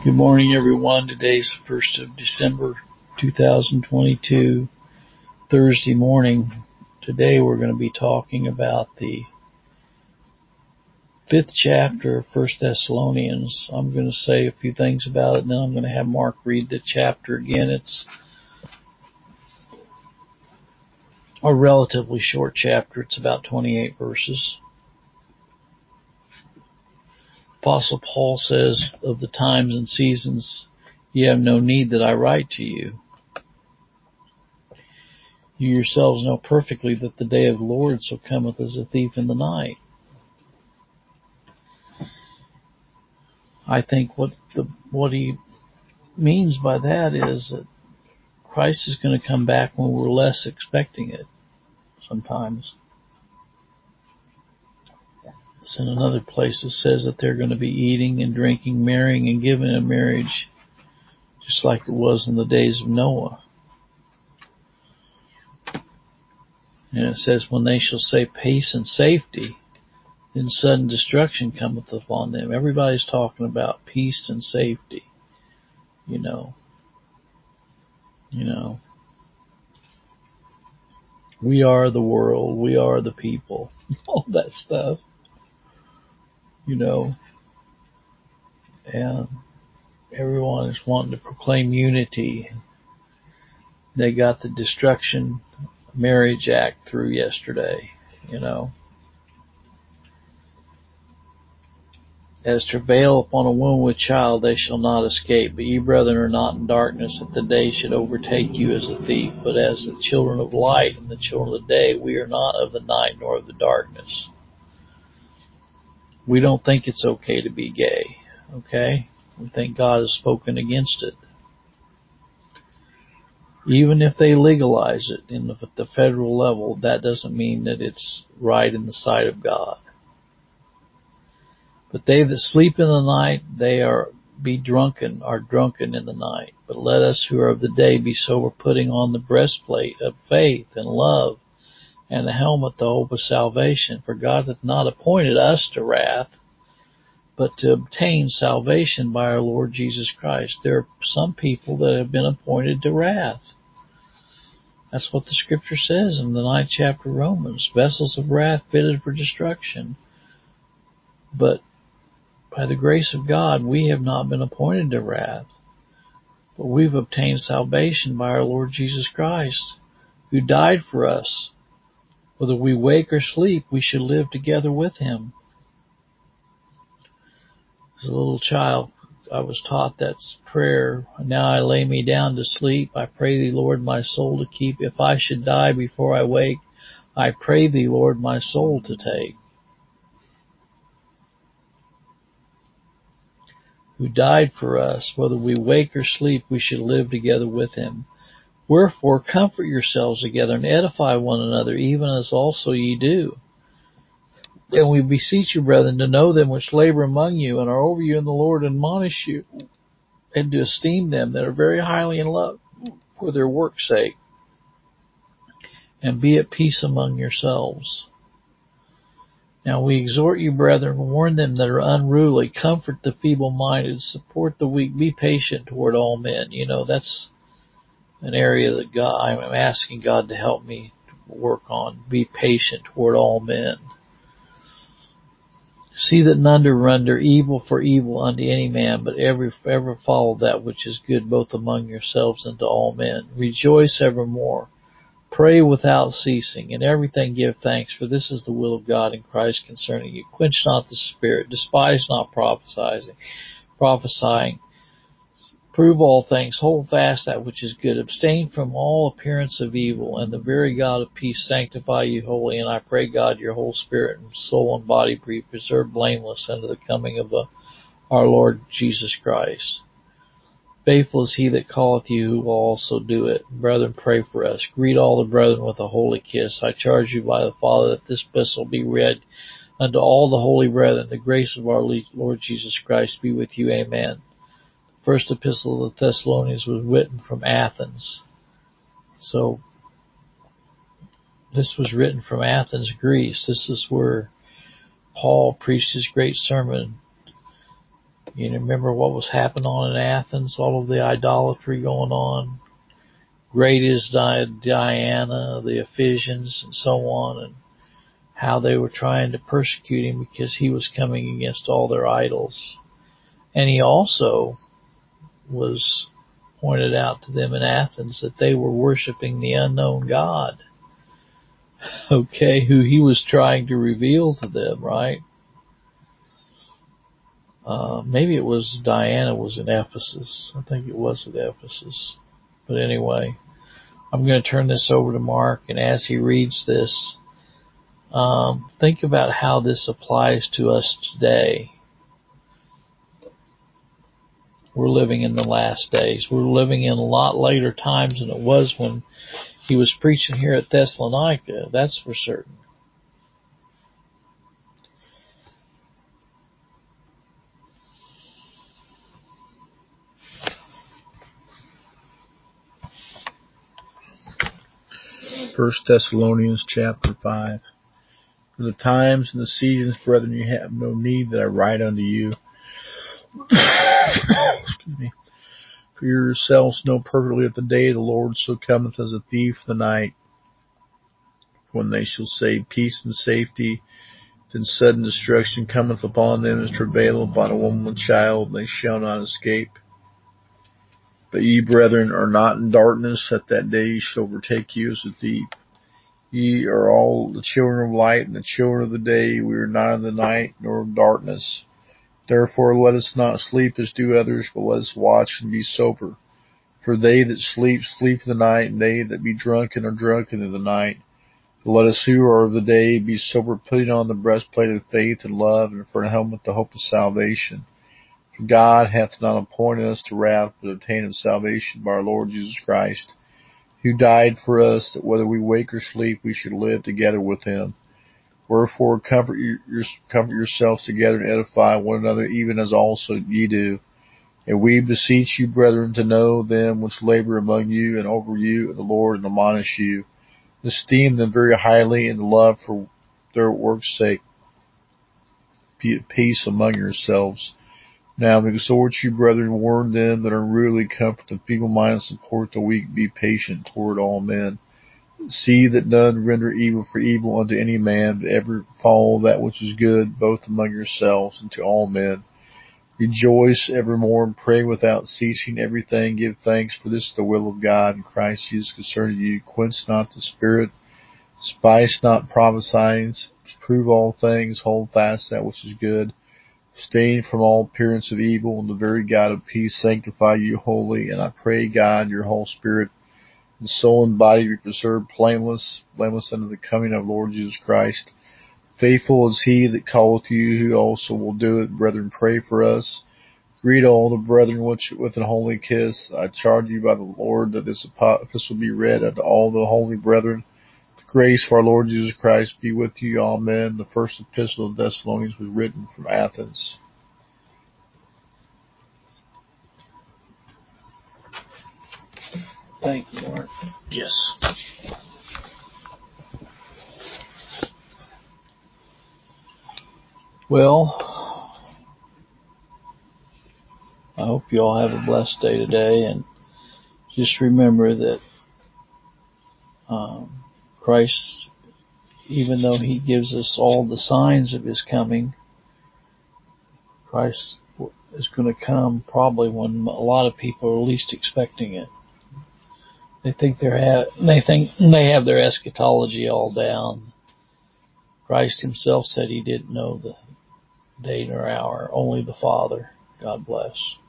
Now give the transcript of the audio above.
Good morning, everyone. Today's the 1st of December, 2022, Thursday morning. Today we're going to be talking about the 5th chapter of 1 Thessalonians. I'm going to say a few things about it, and then I'm going to have Mark read the chapter again. It's a relatively short chapter. It's about 28 verses. Apostle Paul says, of the times and seasons, you have no need that I write to you. You yourselves know perfectly that the day of the Lord so cometh as a thief in the night. I think what he means by that is that Christ is going to come back when we're less expecting it sometimes. It's in another place it says that they're going to be eating and drinking, marrying and giving in marriage, just like it was in the days of Noah. And it says, when they shall say peace and safety, then sudden destruction cometh upon them. Everybody's talking about peace and safety, you know. We are the world, we are the people, all that stuff, and everyone is wanting to proclaim unity. They got the Destruction Marriage Act through yesterday, As travail upon a womb with child, they shall not escape. But ye, brethren, are not in darkness, that the day should overtake you as a thief. But as the children of light and the children of the day, we are not of the night nor of the darkness. We don't think it's okay to be gay, okay? We think God has spoken against it. Even if they legalize it at the federal level, that doesn't mean that it's right in the sight of God. But they that sleep in the night, they are drunken in the night. But let us who are of the day be sober, putting on the breastplate of faith and love, and the helmet, the hope of salvation. For God hath not appointed us to wrath, but to obtain salvation by our Lord Jesus Christ. There are some people that have been appointed to wrath. That's what the scripture says in the 9th chapter of Romans. Vessels of wrath fitted for destruction. But by the grace of God, we have not been appointed to wrath, but we've obtained salvation by our Lord Jesus Christ, who died for us. Whether we wake or sleep, we should live together with him. As a little child, I was taught that prayer, now I lay me down to sleep. I pray thee, Lord, my soul to keep. If I should die before I wake, I pray thee, Lord, my soul to take. Who died for us, whether we wake or sleep, we should live together with him. Wherefore comfort yourselves together and edify one another, even as also ye do. And we beseech you, brethren, to know them which labor among you and are over you in the Lord, admonish you, and to esteem them that are very highly in love for their work's sake. And be at peace among yourselves. Now we exhort you, brethren, warn them that are unruly, comfort the feeble-minded, support the weak, be patient toward all men. That's an area that I'm asking God to help me work on. Be patient toward all men. See that none do render evil for evil unto any man, but ever follow that which is good, both among yourselves and to all men. Rejoice evermore. Pray without ceasing. In everything give thanks, for this is the will of God in Christ concerning you. Quench not the spirit. Despise not prophesying. Prove all things. Hold fast that which is good. Abstain from all appearance of evil. And the very God of peace sanctify you wholly. And I pray God your whole spirit and soul and body be preserved blameless unto the coming of our Lord Jesus Christ. Faithful is he that calleth you, who will also do it. Brethren, pray for us. Greet all the brethren with a holy kiss. I charge you by the Father that this epistle be read unto all the holy brethren. The grace of our Lord Jesus Christ be with you. Amen. The first epistle of the Thessalonians was written from Athens. So, this was written from Athens, Greece. This is where Paul preached his great sermon You remember what was happening on in Athens, all of the idolatry going on. Great is Diana, the Ephesians, and so on, and how they were trying to persecute him because he was coming against all their idols. And he also was pointed out to them in Athens that they were worshiping the unknown God, okay, who he was trying to reveal to them, right? Maybe it was Diana was in Ephesus. I think it was at Ephesus. But anyway, I'm going to turn this over to Mark, and as he reads this, think about how this applies to us today. We're living in the last days. We're living in a lot later times than it was when he was preaching here at Thessalonica. That's for certain. First Thessalonians chapter 5. For the times and the seasons, brethren, you have no need that I write unto you. Excuse me. For yourselves know perfectly that the day of the Lord so cometh as a thief in the night. When they shall say peace and safety, then sudden destruction cometh upon them as travail upon a woman with child, and they shall not escape. But ye, brethren, are not in darkness, that day shall overtake you as a thief. Ye are all the children of light and the children of the day. We are not in the night nor in darkness. Therefore let us not sleep as do others, but let us watch and be sober. For they that sleep, sleep in the night, and they that be drunken are drunken in the night. But let us who are of the day be sober, putting on the breastplate of faith and love, and for a helmet the hope of salvation. For God hath not appointed us to wrath, but obtained salvation by our Lord Jesus Christ, who died for us, that whether we wake or sleep, we should live together with him. Wherefore comfort yourselves together and edify one another, even as also ye do. And we beseech you, brethren, to know them which labor among you and over you in the Lord, and admonish you. Esteem them very highly in the love for their work's sake. Be at peace among yourselves. Now we exhort you, brethren, warn them that are rudely, comfort the feeble-minded, support the weak, be patient toward all men. See that none render evil for evil unto any man, but ever follow that which is good, both among yourselves and to all men. Rejoice evermore, and pray without ceasing. Everything give thanks, for this is the will of God in Christ Jesus concerning you. Quench not the spirit, despise not prophesying, prove all things, hold fast that which is good. Abstain from all appearance of evil, and the very God of peace sanctify you wholly. And I pray, God, your whole spirit and soul and body be preserved blameless unto the coming of Lord Jesus Christ. Faithful is he that calleth you, who also will do it. Brethren, pray for us. Greet all the brethren with an holy kiss. I charge you by the Lord that this epistle be read unto all the holy brethren. The grace of our Lord Jesus Christ be with you. Amen. The first epistle of Thessalonians was written from Athens. Thank you, Mark. Yes. Well, I hope you all have a blessed day today, and just remember that Christ, even though he gives us all the signs of his coming, Christ is going to come probably when a lot of people are least expecting it. They think they have their eschatology all down. Christ himself said he didn't know the day nor hour, only the Father. God bless.